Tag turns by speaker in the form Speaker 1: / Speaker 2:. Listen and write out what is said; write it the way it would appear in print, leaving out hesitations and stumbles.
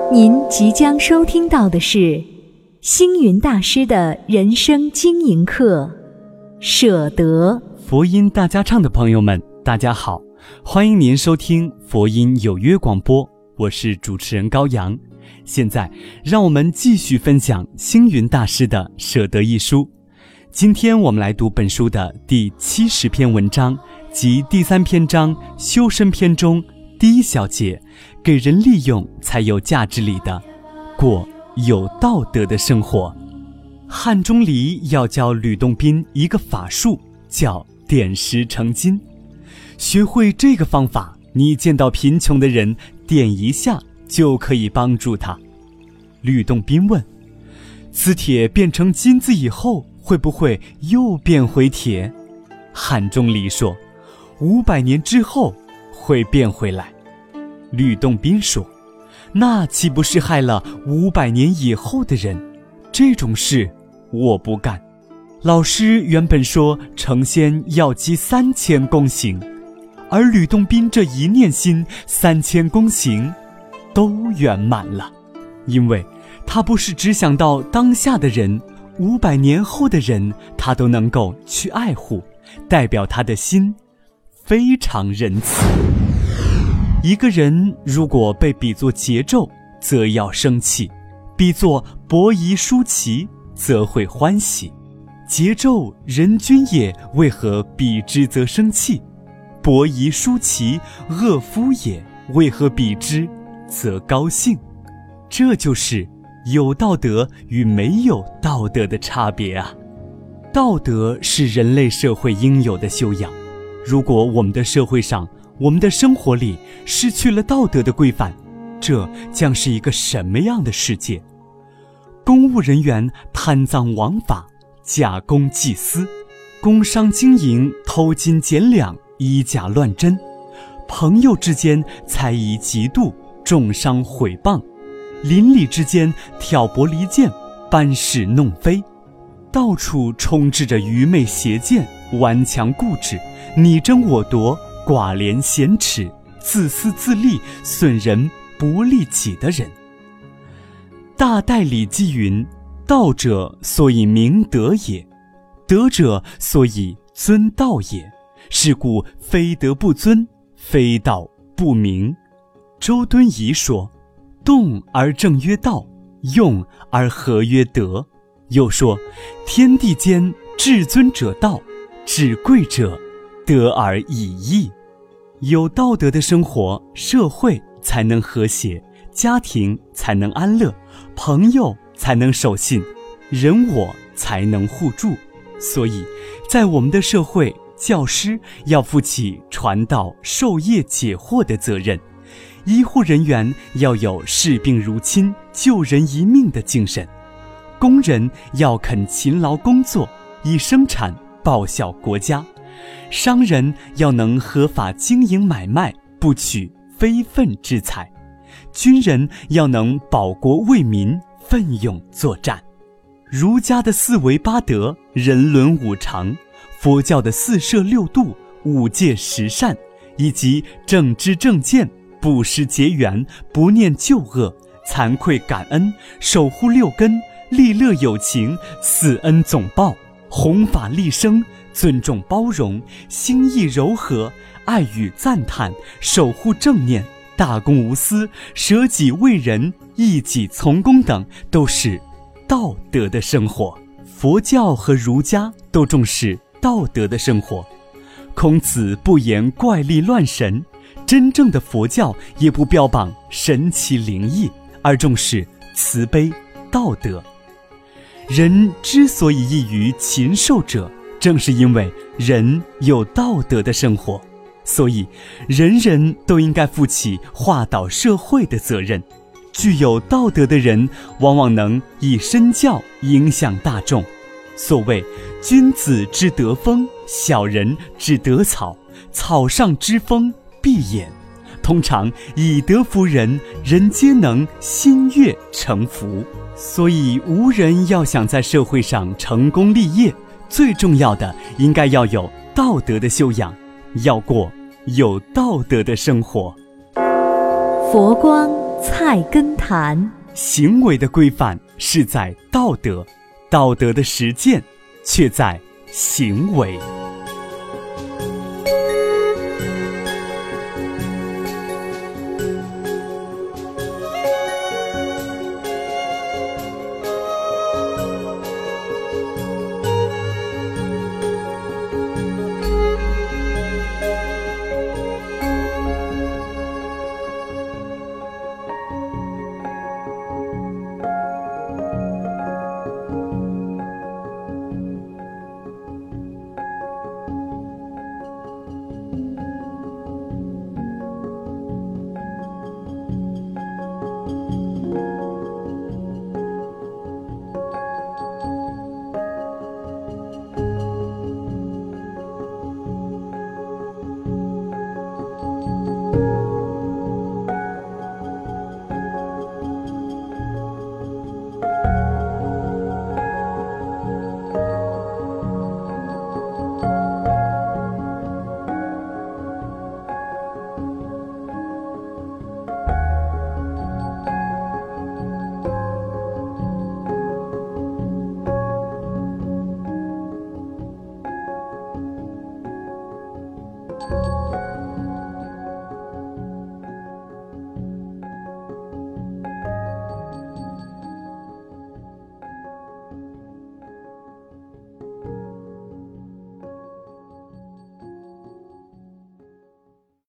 Speaker 1: 您即将收听到的是星云大师的人生经营课《舍得》。
Speaker 2: 佛音大家唱的朋友们，大家好，欢迎您收听佛音有约广播，我是主持人高阳。现在让我们继续分享星云大师的《舍得》一书。今天我们来读本书的第70篇文章，即第3篇章修身篇中第1小节，给人利用才有价值里的过有道德的生活。汉钟离要教吕洞宾一个法术，叫点石成金。学会这个方法，你见到贫穷的人点一下就可以帮助他。吕洞宾问：此铁变成金子以后，会不会又变回铁？汉钟离说：500年之后会变回来。吕洞宾说：那岂不是害了500年以后的人？这种事我不干。老师原本说成仙要积3000功行，而吕洞宾这一念心，3000功行都圆满了。因为他不是只想到当下的人，500年后的人他都能够去爱护，代表他的心非常仁慈。一个人如果被比作桀纣，则要生气；比作伯夷叔齐，则会欢喜。桀纣人君也，为何比之则生气？伯夷叔齐恶夫也，为何比之则高兴？这就是有道德与没有道德的差别啊！道德是人类社会应有的修养。如果我们的社会上，我们的生活里失去了道德的规范，这将是一个什么样的世界？公务人员贪赃枉法，假公济私；工商经营偷斤减两，以假乱真；朋友之间猜疑嫉妒，重伤毁谤；邻里之间挑拨离间，搬是弄非；到处充斥着愚昧邪见，顽强固执，你争我夺，寡廉鲜耻，自私自利，损人不利己的人。大代礼记云：道者，所以明德也；德者，所以尊道也。是故非德不尊，非道不明。周敦颐说：动而正曰道，用而和曰德。又说：天地间至尊者道，至贵者德而已义。有道德的生活，社会才能和谐，家庭才能安乐，朋友才能守信，人我才能互助。所以在我们的社会，教师要负起传道授业解惑的责任，医护人员要有视病如亲，救人一命的精神，工人要肯勤劳工作，以生产报效国家，商人要能合法经营买卖，不取非分之财，军人要能保国为民，奋勇作战。儒家的4维8德，人伦5常，佛教的4摄6度，5戒10善，以及正知正见，不失结缘，不念旧恶，惭愧感恩，守护6根，利乐有情，4恩总报，弘法利生，尊重包容，心意柔和，爱与赞叹，守护正念，大公无私，舍己为人，义己从公等，都是道德的生活。佛教和儒家都重视道德的生活。孔子不言怪力乱神，真正的佛教也不标榜神奇灵异，而重视慈悲道德。人之所以异于禽兽者，正是因为人有道德的生活，所以人人都应该负起化导社会的责任。具有道德的人，往往能以身教影响大众。所谓君子之德风，小人之德草，草上之风必偃。通常以德服人，人皆能心悦诚服。所以无人要想在社会上成功立业，最重要的应该要有道德的修养，要过有道德的生活。
Speaker 1: 佛光菜根谭。
Speaker 2: 行为的规范是在道德，道德的实践却在行为。